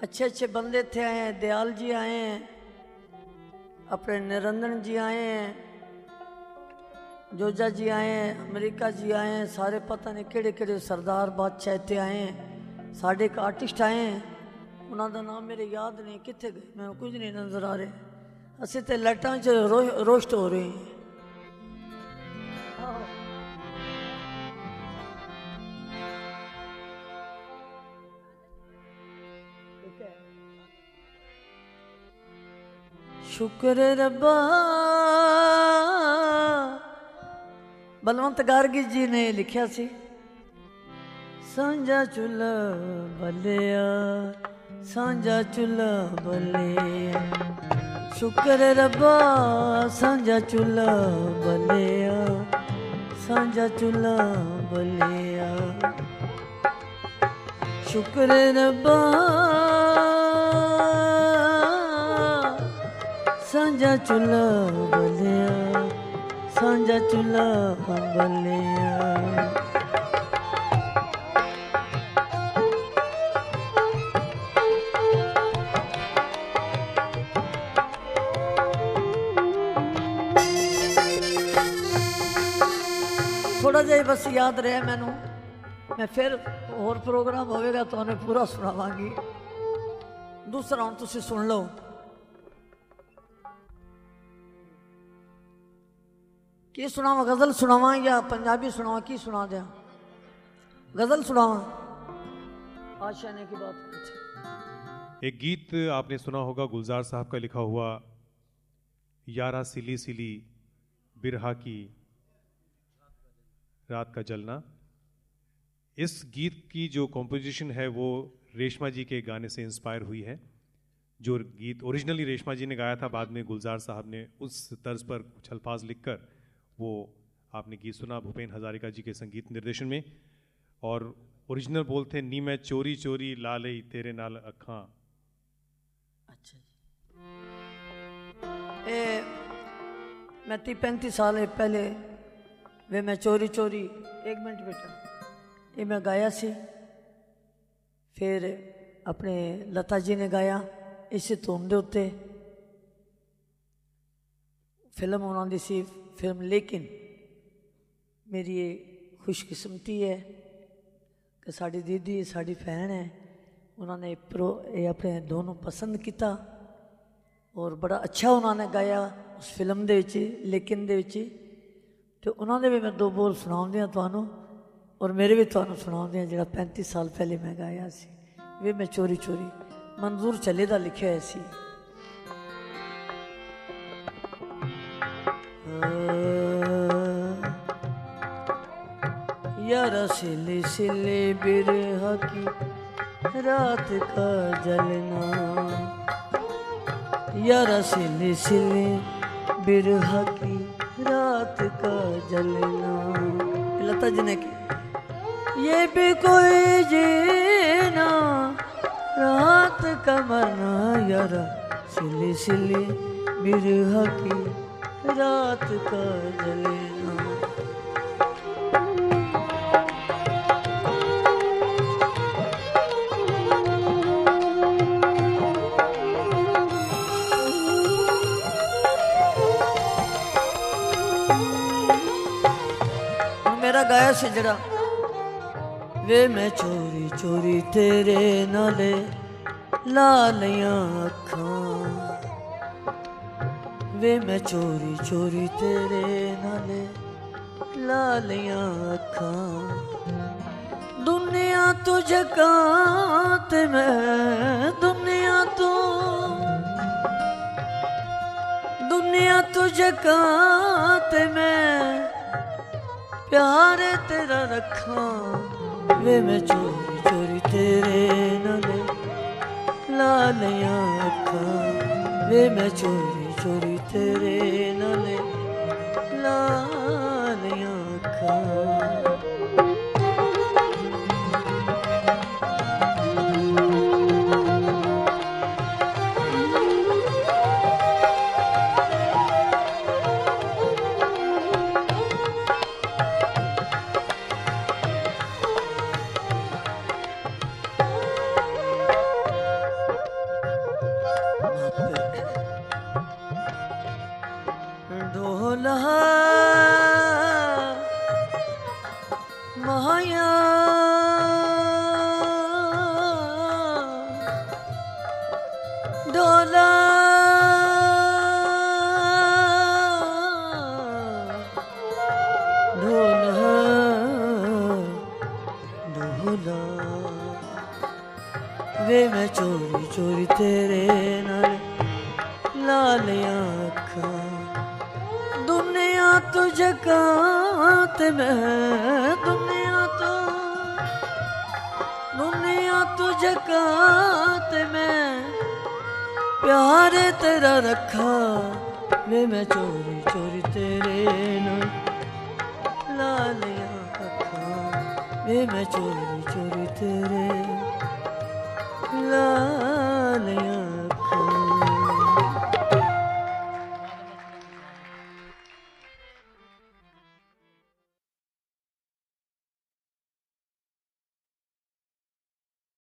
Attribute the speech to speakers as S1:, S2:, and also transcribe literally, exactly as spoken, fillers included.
S1: अच्छे अच्छे बंदे थे आए हैं, दयाल जी आए हैं, अपने निरंजन जी आए हैं, जोजा जी आए हैं, अमेरिका जी आए हैं, सारे पता नहीं केड़े केड़े सरदार बादशाह इतने आए हैं, साढ़े एक आर्टिस्ट आए हैं, उन्होंने नाम मेरे याद नहीं कितने गए, मैं कुछ नहीं नजर आ रहे। असी तो लाइटां च रो, रोस्ट हो रहे हैं। शुक्र रब्बा बलवंत गार्गी जी ने लिखा सी, सांझा चुल्हा बलिया सांझा चुल्हा बलिया, शुक्र रब्बा सांझा चुल्हा बलिया सांझा चुल्हा बलिया, शुक्र रब्बा सांझा चुल्हा बलिया सांझा चुल्हा बलिया। थोड़ा जा बस याद रहा मैनू, मैं फिर और प्रोग्राम होगा तो उन्हें पूरा सुनावांगी। दूसरा हम तुसी सुन लो। की सुनावा, गजल सुनावा या पंजाबी सुनावा, की सुना दिया? गजल सुनावा। आशाने की बात पूछे।
S2: एक गीत आपने सुना होगा गुलजार साहब का लिखा हुआ, यारा सिली सिली बिरहा की रात का जलना। इस गीत की जो कॉम्पोजिशन है वो रेशमा जी के गाने से इंस्पायर हुई है। जो गीत ओरिजिनली रेशमा जी ने गाया था, बाद में गुलजार साहब ने उस तर्ज पर कुछ अल्फाज लिखकर वो आपने गीत सुना भूपेन हजारिका जी के संगीत निर्देशन में। और ओरिजिनल बोल थे, नी मैं चोरी चोरी ला लई तेरे नाल अखां।
S1: अच्छा ए, मैं तीस पैंतीस साल पहले वे मैं चोरी चोरी, एक मिनट बेटा, ये मैं गाया सी, फिर अपने लता जी ने गाया इस धुन दे उत्ते, फिल्म उन्होंने सी फिल्म लेकिन। मेरी ये खुशकिस्मती है कि साड़ी दीदी साड़ी भैन है, उन्होंने प्रो ये अपने दोनों पसंद किया और बड़ा अच्छा उन्होंने गाया उस फिल्म दे विच लेकिन दे विच। तो उन्होंने भी मैं दो बोल सुनाऊंदी हाँ तुहानू, और मेरे भी तुहानू सुनाऊंदी हाँ जिहड़ा पैंतीस साल पहले मैं गाया सी, वे मैं चोरी चोरी। मंजूर चले दा लिखिया है सी। यारा सिली सिली बिरहा की रात का जलना, यारा सिली सिली बिरहा की रात का जलना। लता जी ने की, ये भी कोई जीना रात का मरना, यारा सिली सिली बिरहा की रात का जलना। मेरा गाया से जड़ा, वे मैं चोरी चोरी तेरे नाले लालियां अखां, वे मैं चोरी चोरी तेरे नाले लालियां अखां। दुनिया तो जगात मैं दुनिया तो दुनिया तो जगात मैं प्यार तेरा रखा, वे मैं चोरी चोरी तेरे नाले लालियां अखां, वे मैं चोरी चोरी तेरे नाले लालियां अखां। ढोला माया ढोला ढोला ढोला वे मैं चोरी चोरी तेरे नाल लालियां अखां दुनिया तो जगात मैं दुनिया तो दुनिया तो जगात मैं प्यार तेरा रखा वे मैं चोरी चोरी तेरे नाल लालियां अखां वे मैं चोरी चोरी तेरे ला